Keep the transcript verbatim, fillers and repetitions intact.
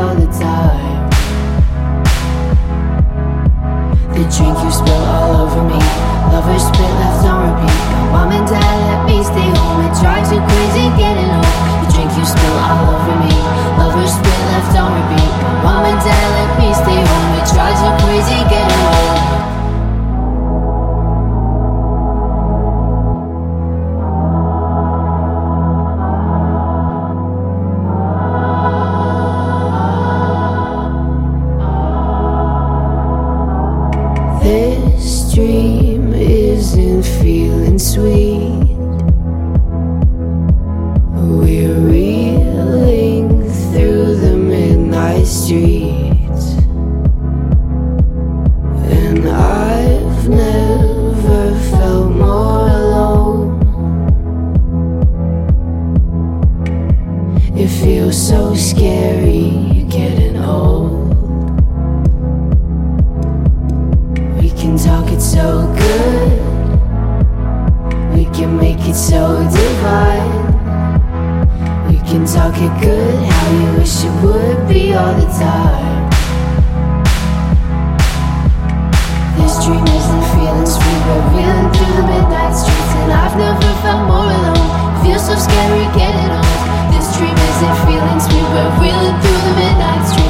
all the time. The drink you spill all over me, lovers spit left on repeat. Mom and dad let me stay home, it drives you crazy getting home. The drink you spill all over me, lovers spit left on repeat. Mom and dad let me stay home, it drives you crazy getting home. This dream isn't feeling sweet. We're reeling through the midnight streets, and I've never felt more alone. It feels so scary getting old. We can talk it so good, we can make it so divine. We can talk it good, how you wish it would be all the time. This dream isn't feeling sweet, we're reeling through the midnight streets, and I've never felt more alone. It feels so scary getting old. This dream isn't feeling sweet, we're reeling through the midnight streets.